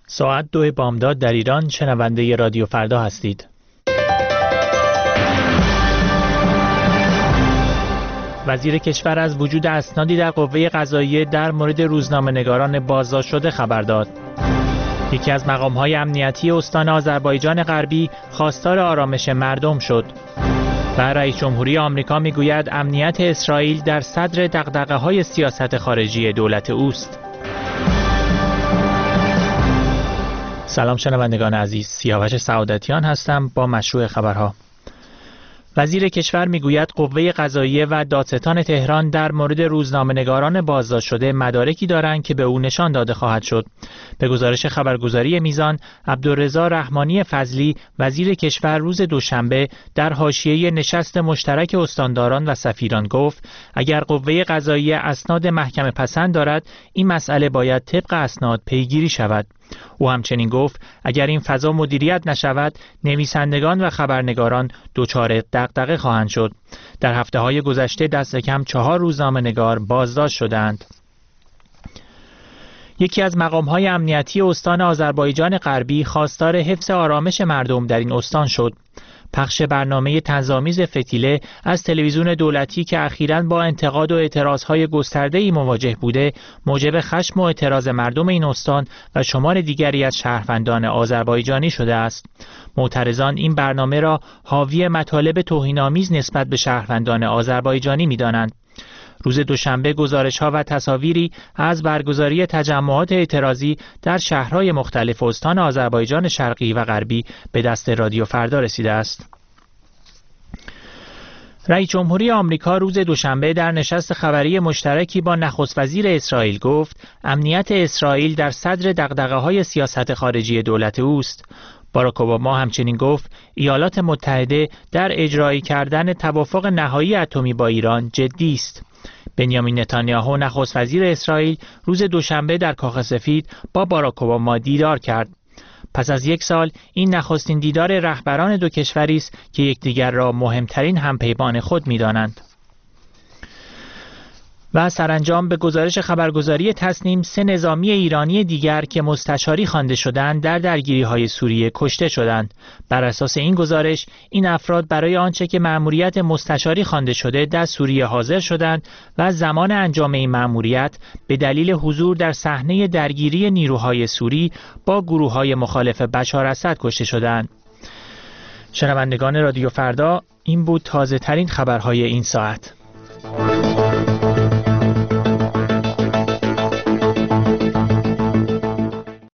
ساعت 2 بامداد در ایران. شنونده رادیو فردا هستید. وزیر کشور از وجود اسنادی در قوه قضاییه در مورد روزنامه‌نگاران بازداشت شده خبر داد. یکی از مقام‌های امنیتی استان آذربایجان غربی خواستار آرامش مردم شد. و رئیس جمهوری آمریکا میگوید امنیت اسرائیل در صدر دغدغه‌های سیاست خارجی دولت اوست. سلام شنوندگان عزیز، سیاوش سعادتیان هستم با مشروع خبرها. وزیر کشور میگوید قوه قضاییه و دادستان تهران در مورد روزنامه‌نگاران بازداشت شده مدارکی دارند که به او نشان داده خواهد شد. به گزارش خبرگزاری میزان، عبدالرضا رحمانی فضلی وزیر کشور روز دوشنبه در حاشیه نشست مشترک استانداران و سفیران گفت اگر قوه قضاییه اسناد محکمه پسند دارد، این مسئله باید طبق اسناد پیگیری شود. او همچنین گفت اگر این فضا مدیریت نشود، نویسندگان و خبرنگاران دچار دغدغه خواهند شد. در هفته‌های گذشته دست کم 4 روزنامه‌نگار بازداشت شدند. یکی از مقام‌های امنیتی استان آذربایجان غربی خواستار حفظ آرامش مردم در این استان شد. پخش برنامه طنزآمیز فتیله از تلویزیون دولتی که اخیراً با انتقاد و اعتراضهای گسترده‌ای مواجه بوده، موجب خشم و اعتراض مردم این استان و شمار دیگری از شهروندان آذربایجانی شده است. معترضان این برنامه را حاوی مطالب توهین‌آمیز نسبت به شهروندان آذربایجانی می‌دانند. روز دوشنبه گزارش‌ها و تصاویری از برگزاری تجمعات اعتراضی در شهرهای مختلف استان آذربایجان شرقی و غربی به دست رادیو فردا رسیده است. رئیس جمهوری آمریکا روز دوشنبه در نشست خبری مشترکی با نخست وزیر اسرائیل گفت امنیت اسرائیل در صدر دغدغه‌های سیاست خارجی دولت اوست. باراک اوباما همچنین گفت ایالات متحده در اجرایی کردن توافق نهایی اتمی با ایران جدی است. بنیامین نتانیاهو نخست وزیر اسرائیل روز دوشنبه در کاخ سفید با باراک اوباما دیدار کرد. پس از 1 سال این نخستین دیدار رهبران دو کشوری است که یکدیگر را مهمترین همپیمان خود می‌دانند. و سرانجام به گزارش خبرگزاری تسنیم 3 نظامی ایرانی دیگر که مستشاری خوانده شدند در درگیری‌های سوریه کشته شدند. بر اساس این گزارش این افراد برای آنچه که مأموریت مستشاری خوانده شده در سوریه حاضر شدند و زمان انجام این مأموریت به دلیل حضور در صحنه درگیری نیروهای سوری با گروه‌های مخالف بشار اسد کشته شدند. شنوندگان رادیو فردا، این بود تازه‌ترین خبرهای این ساعت.